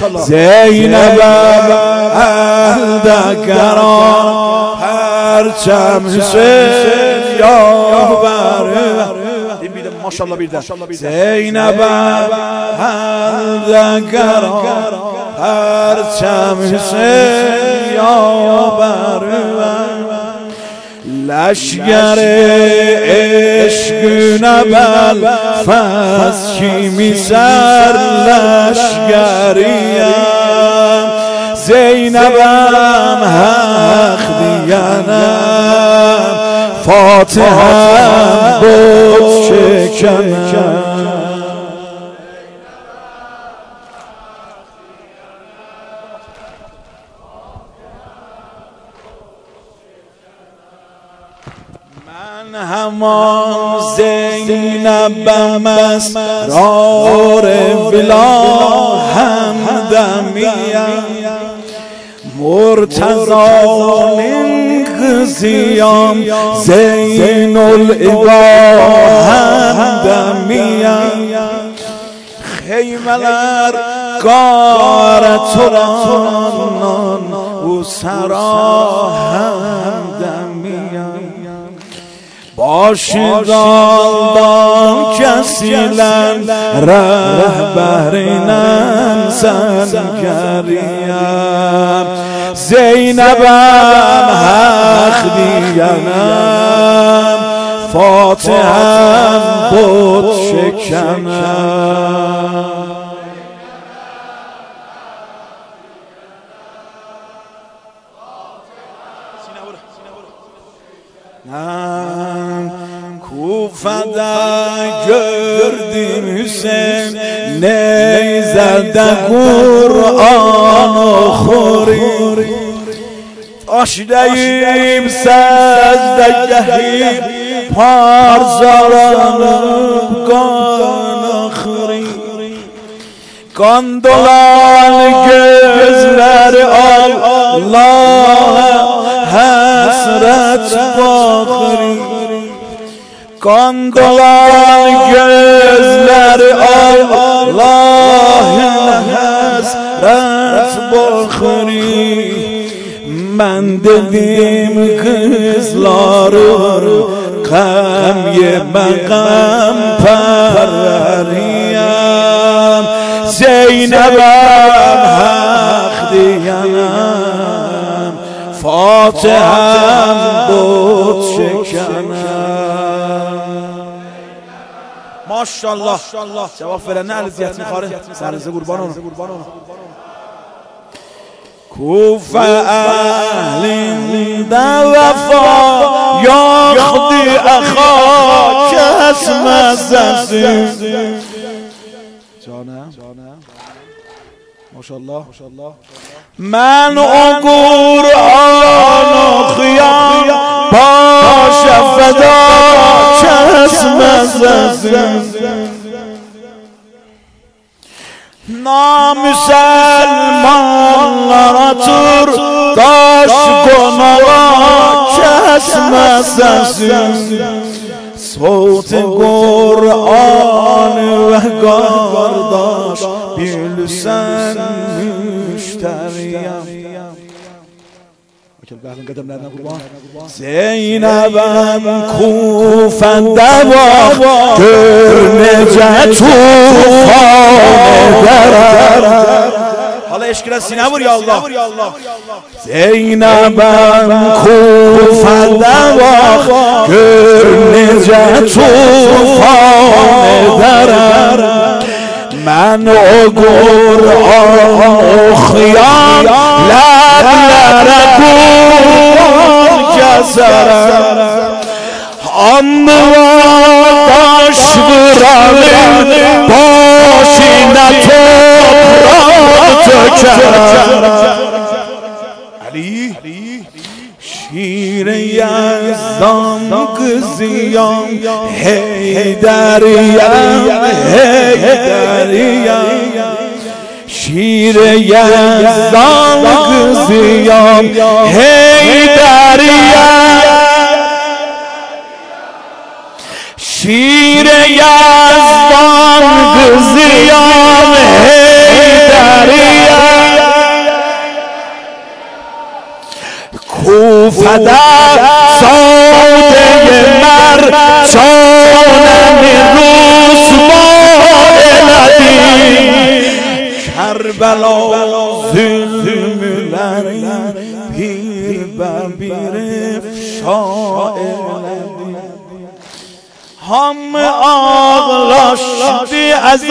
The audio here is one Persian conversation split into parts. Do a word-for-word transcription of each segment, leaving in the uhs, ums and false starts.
زینب اهلدگران پرچم حسین یاور این بیده ماشاءالله بیده زینب اهلدگران پرچم حسین یاور لشگر عشق نبل فز چیمی سر لشگریم زینبم حق دیانم فاتحم بود شکنم من همان زینبم اسرار ولا همدمیم مرتضی قضیم زین العبا همدمیم خیملر قارتران او سرا همدمیم باشدان کسیلن رهبرینم سنگریم زینبم حق دیانم فاتحم بود شکنم کوفه گردیم حسین نیزده قرآن خوری آشدهیم سزدگهیم پارزارانم گان خوری کاندولان gözler Allah'a hasret bakri Kandolan gözler Allah'a hasret bakri Ben dedim kızlar Kam yeme kam parariyam Zeynep'em hak diyanam Fatiham بود شکنم ماشاءالله جواب فعلا نه اذیت میخواره سرزه قربان اون کوفه اهلی دا وفا یا خودی اخا کس مزدی جانم ماشاءالله من او قرآن و خیام باش فدا کس مزدی نامسلمانlara tur daş konağa kesmesin Soğut Kur'an ve kardeş bilsen müşteriyem Zeynep'em Kufe'de bak gör nece tufan eder Hala eşkine sine vur ya Allah Zeynep'em Kufe'de bak gör nece tufan eder من او قرآن اخیان لبلر قرآن کسرم آنواداش برالیم باشینه توپرات تکرم علی شیر یزدان قضیم حیدریم حیدریم شیر یزدان قضیم حیدریم شیر یزدان قضیم حیدریم او فدر ساده مر چانم رسوا الدین کربلا ظلملرین پیر ببیر افشاء الدین هم آغلاشتی از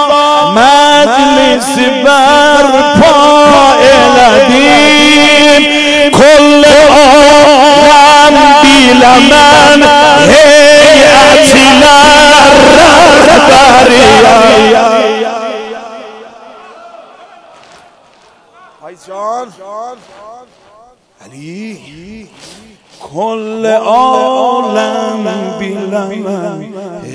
مجلس برپا الدین کل عالم بیلمن هیئتی لرهبریه جان علی کل عالم بیلمن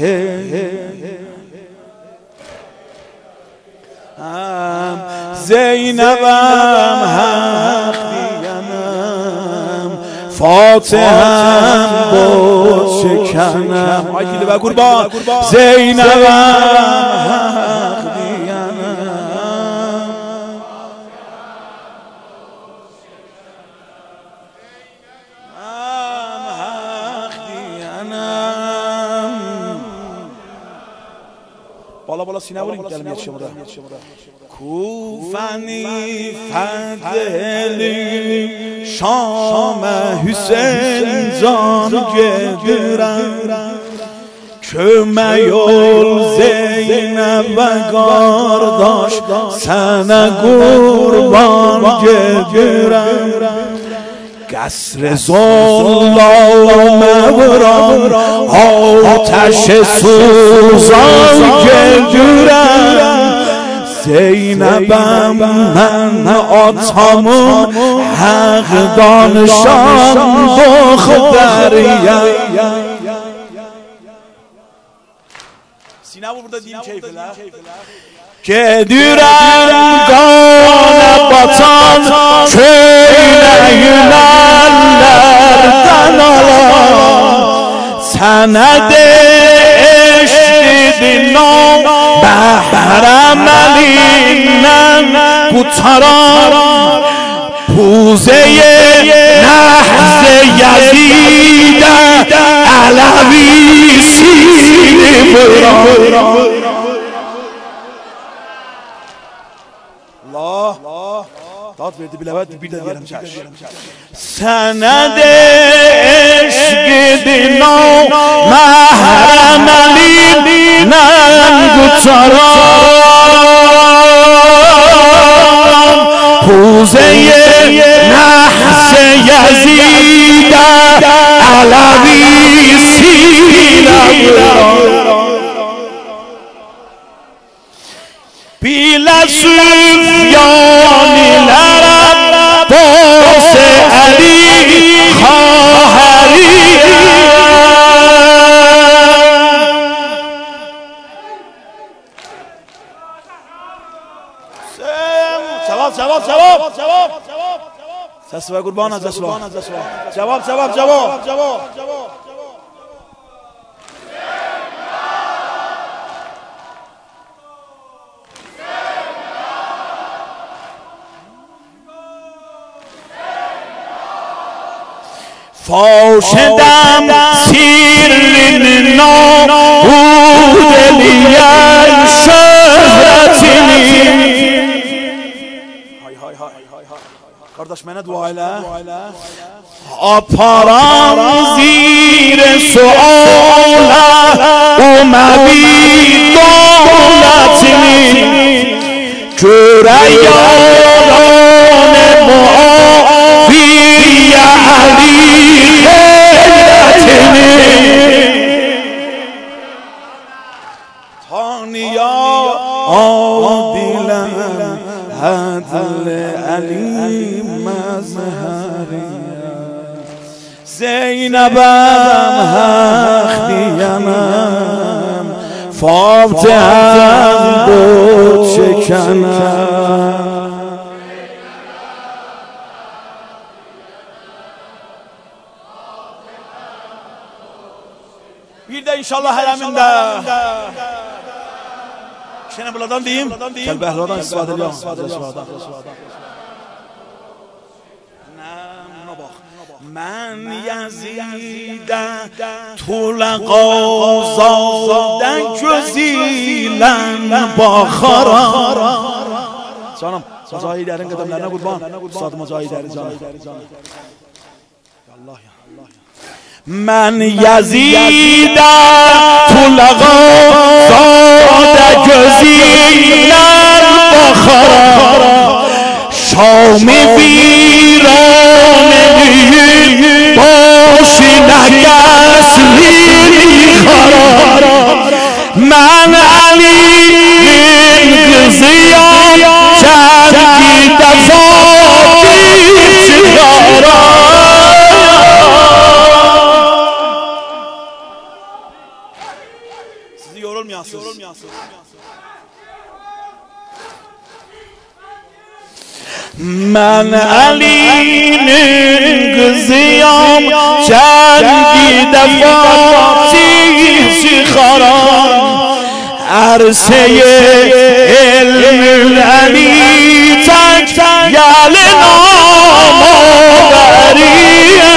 زینبم حق دیانم فاتحم بود شکنم آیدیده و قربان زینبم حق بالا بالا سینه بریم کلمه شما را کوفنی فضلی شام حسین جان گدرم köme yol Zeynep'e kardeş sana kurban gedirem قصر ظلام vuran آتش سوزان گردورم زینبم من آتامون حق دانشان دختریم سینه burada diyeyim keyfele Gedirem gane batan köyle yülerlerden alan Sana de eşdidin o behrem elinden kurtaran Puzeye nehze yazide Alevisini vuran Allah Dağıt verdi bile verdi birden yerim çaş Sana de eşgidin o mehrem elinden kurtaran Puzeye nehse yazide Alevisine vuran Bile süfyaniler Bose Ali Khahariye Cevap cevap cevap cevap Ses ve kurban az cevap Cevap cevap cevap cevap فاشدم سیرلین نابودلیان شهرتینی Kardeş mene dua ile Aparam zir suala Umevi devletini Köre yaran muafiye Ali Tanıya adilem Hadl Ali mezheriye Zeynep'em hak diyemem Fatiha'm بود şekenem Bir de inşallah helaminde Şene buladan diyeyim Kel behradan istifade ediyorum من یزیدم طلقا زادن جزیلن با خارا. جانم مجاهدین قدمlerine kurban. Ustad mujahidin canım. من یزیدم طلقا زادن جزیلن با خارا. شام ویران باشی نگس خارا. من علی قضیم چندی دفاتی چگارا. Sizi yorulmayasınız. من علی'nin kızıyam çengi defati şikaran. Erseye ilmül ali tek yali namaveriye.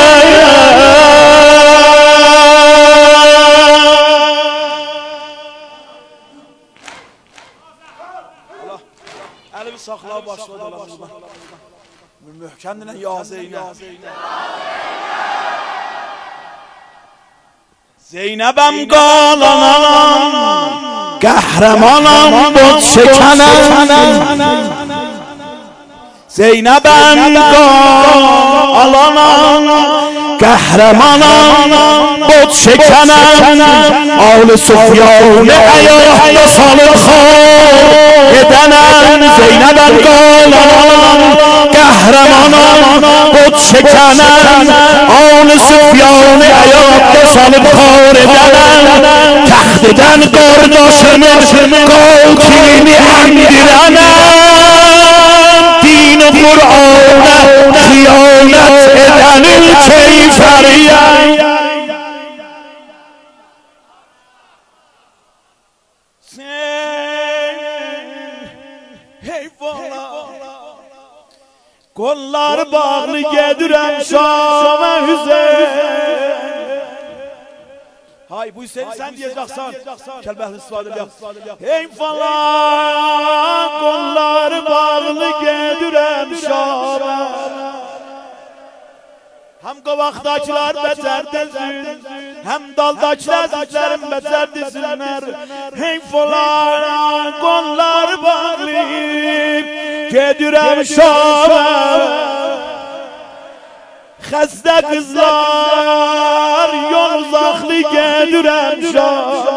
Eli bir sakla başladı. Kendine ya Zeynep. Zeynep'em qalanam, qəhrəmanam bod şekanam. Zeynep'em qalanam, qəhrəmanam bod şekanam. Ağlı Sufyanı ayaqda salıb xor edənəm. Zeynep'em qalanam, qəhrəmanam bod şekanam. Ağlı Sufyanı ayaqda salıb xor edənəm. Təxtdən qardaşımın qavkini əmdirənəm. Din Qur'ana xiyanət edənin keyfəriyəm. Kollar bağlı gedirəm Şam'a Hüseyin. Hay bu Hüseyin sen diyeceksin. Kelbehli istifadeyle yap. Hey falan kollar bağlı gedirəm Şam'a. Hem qovaqdakilar beter desin, hem daldakilar ziklerim beter desinler. Hey falan kollar bağlı gedirəm Şam'a. Xəstə qızlar yol uzaqlı gedirəm Şam'a.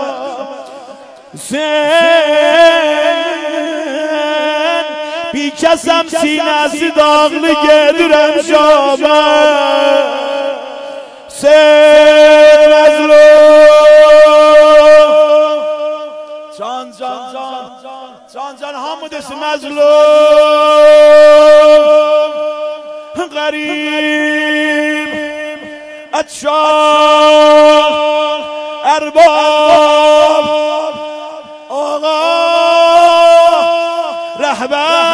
Sen bir kəsəm sinəsi dağlı gedirəm Şam'a. Sen məzlum can can can can can hamı desin məzlum garip etşan erbab ağa rehber